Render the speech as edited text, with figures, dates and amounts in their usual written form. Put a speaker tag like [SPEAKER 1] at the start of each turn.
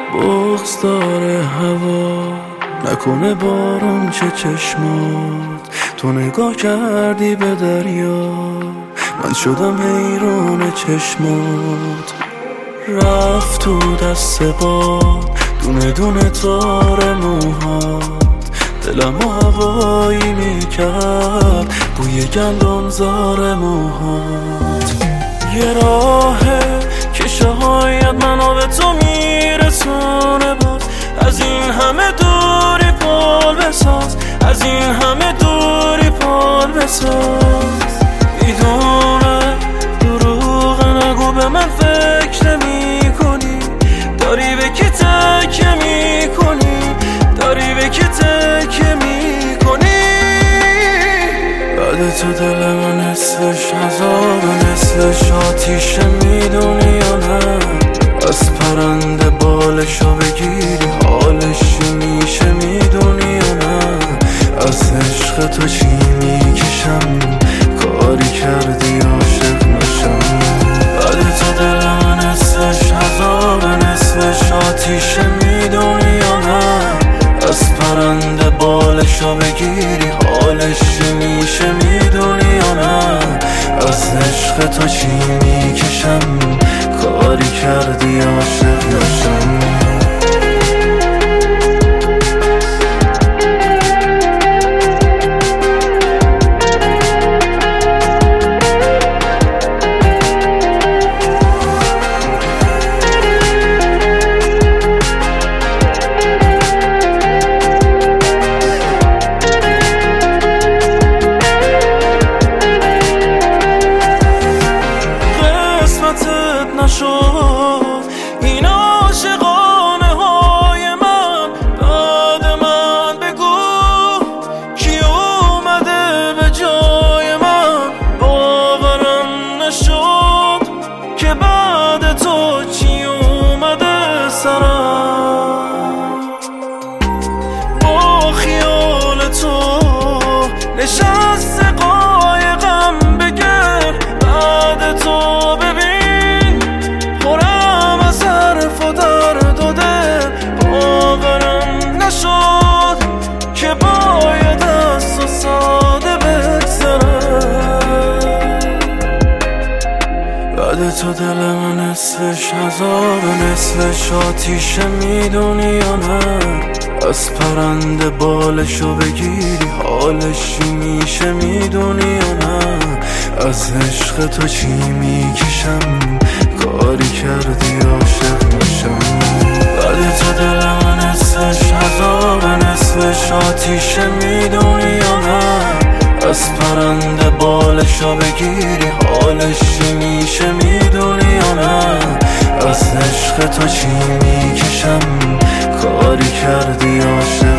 [SPEAKER 1] بغض داره هوا، نکنه بارون چه چشمات. تو نگاه کردی به دریا، من شدم حیران چشمات. رفت تو دست باد دونه دونه تار موهات، دلمو هوایی میکرد بوی گندمزار موهات. یه راهه که شاید منو به تو میرسونه، باز از این همه دوری پال بساز، از این همه دوری پال بساز. میدونه دروغ نگو به من فکر نمی کنی، داری به کی تکیه می کنی، داری به کی تکیه می کنی. بعد تو دل من نصفش عذاب نصفش آتیشه، میدونی یا نه؟ از پرنده بالشو بگیری حالش میشه، میدونی یا نه؟ از عشق تو چی میکشم، کاری کردی عاشق نشم. بعد تو دل من نصفش عذاب نصفش آتیشه، میدونی یا نه؟ از پرنده بالشو بگیری حالش میشه، میدونی یا نه؟ از عشق تو چی میکشم، کاری کردی عاشق نشم. این عاشقانه های من، بعد من بگو کی اومده به جای من. باورم نشد که بعد تو چی اومده سرم. با خیال تو نشست قایقم بگر، بعد تو ببین که باید از تو ساده بگذرم. بعد تو دل من نصفش عذاب نصفش آتیشه، میدونی یا نه؟ از پرنده بالشو بگیری حالش میشه، میدونی یا نه؟ از عشق تو چی میکشم، کاری کردی عاشق نشم. بعد تو دل من نصفش عذاب نصفش آتیشه، میدونی یا نه؟ از پرنده بالشو بگیری حالش میشه، میدونی یا نه؟ از عشق تو چی میکشم، کاری کردی عاشق